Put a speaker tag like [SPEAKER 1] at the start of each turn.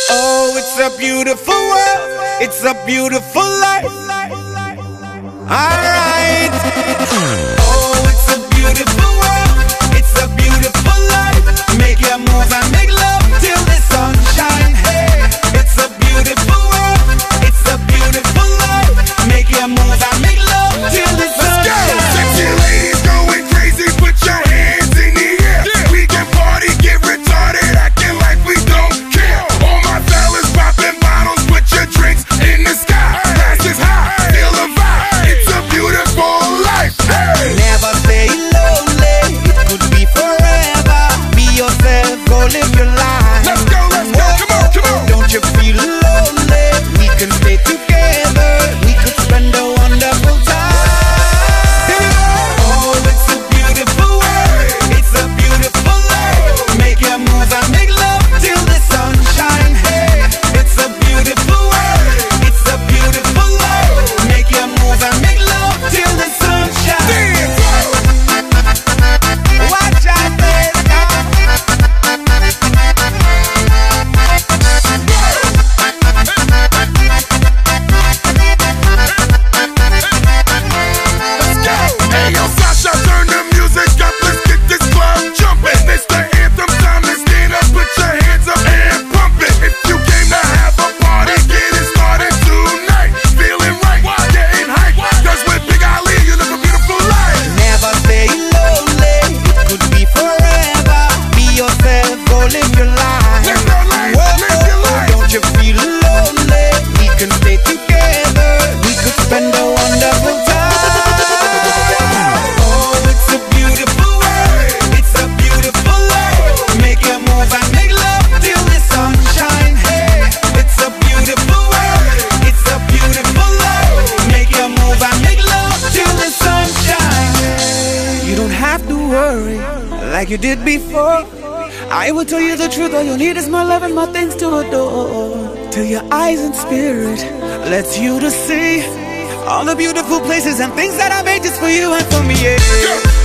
[SPEAKER 1] Oh, it's a beautiful world, it's a beautiful life. Alright. Oh, it's a beautiful world, it's a beautiful life. Make your move and make love till the sun shine. Hey, it's a beautiful world, it's a beautiful life. Make your move and make love till the sun shine.
[SPEAKER 2] Sexy ladies going crazy, put your hands in the air. We can party, get retarded, acting like we don't care. All my fellas popping bottles, put your drinks in the sky. Glasses high, feel the vibe. It's a beautiful life. Hey.
[SPEAKER 1] Never stay lonely, it could be forever. Be yourself, go live your life.
[SPEAKER 2] Let's go, come on, come on.
[SPEAKER 1] Don't you feel lonely? We can stay together, we could spend a wonderful time. Oh, it's a beautiful world, it's a beautiful life. Make your move and make love till the sun shine. Hey, it's a beautiful world, it's a beautiful life. Make your move and make love till the sun shine. Watch out there now.
[SPEAKER 2] Let's go. Hey, yo, Sasha, turn the music up. Let's get this club jumping. It's the anthem time to stand up. Put your hands up and pump it. If you came to have a party, get it started tonight. Feeling right, getting hype. Cause with Big Ali, you live a beautiful life.
[SPEAKER 1] Never stay lonely, it could be forever. Be yourself, go live your life.
[SPEAKER 2] Live your life, live your life.
[SPEAKER 1] Don't you feel lonely? We can stay together, we could spend a wonderful time. Oh, it's a beautiful world, it's a beautiful life. Make your move and make love till the sun shine. Hey, it's a beautiful world, it's a beautiful life. Make your move and make love till the sun shine. You don't have to worry like you did before. I will tell you the truth, all you need is my love and my things to adore. Till your eyes and spirit lets you to see all the beautiful places and things that I made just for you and for me, yeah.